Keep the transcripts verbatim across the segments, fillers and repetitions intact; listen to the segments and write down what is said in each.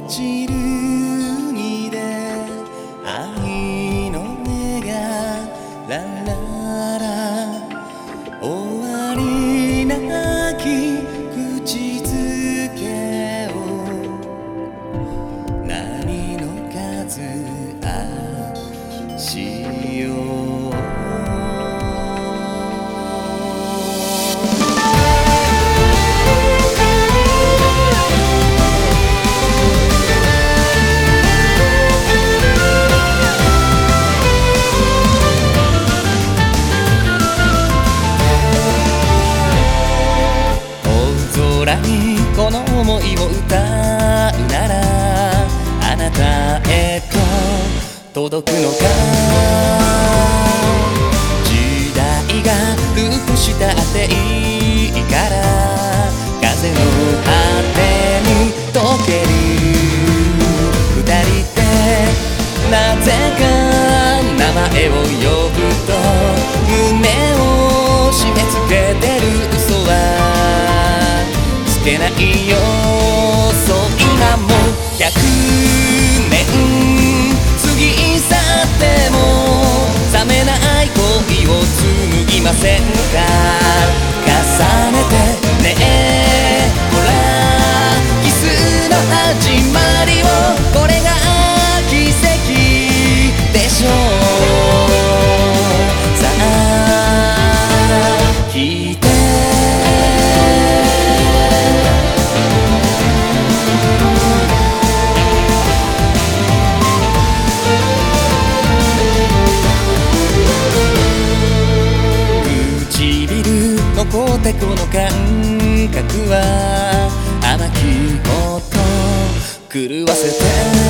ちる海で愛の音がラララ終わりなき口づけを波の数あしようこの想いを歌うならあなたへと届くのか時代がループしたっていいから風の果てに溶ける二人でなぜか名前を呼ぶと胸を締め付けてる嘘はつけないよそう今もひゃくねん過ぎ去っても冷めない恋を紡ぎませんか重ねてねえほらキスの始まりをこれが奇跡でしょうさあ聞いて残ってこの感覚は甘きこと狂わせて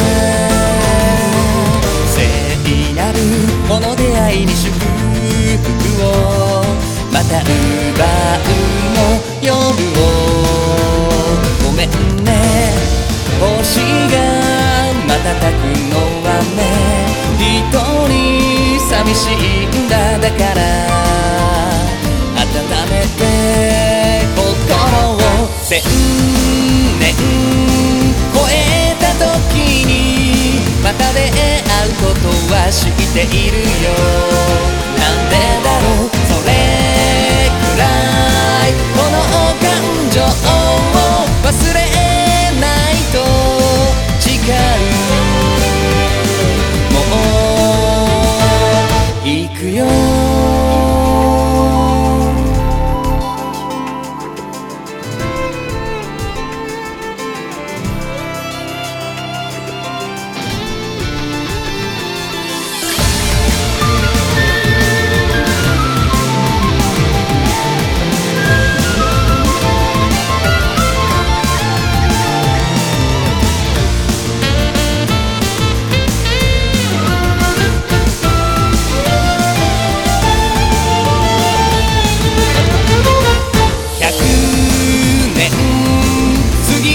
聖なるこの出会いに祝福をまた奪うの夜をごめんね星が瞬くのはね一人寂しいんだだから温めて心を千年超えた時にまた出会うことは知っているよなんでだろうそれくらいこの感情を忘れないと誓うもう行くよ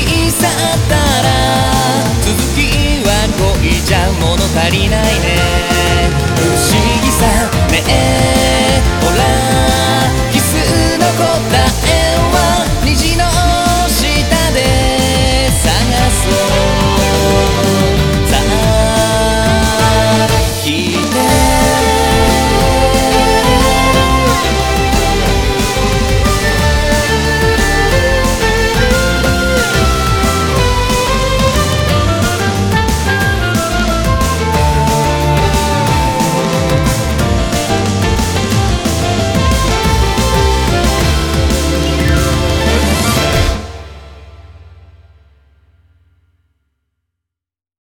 足りないね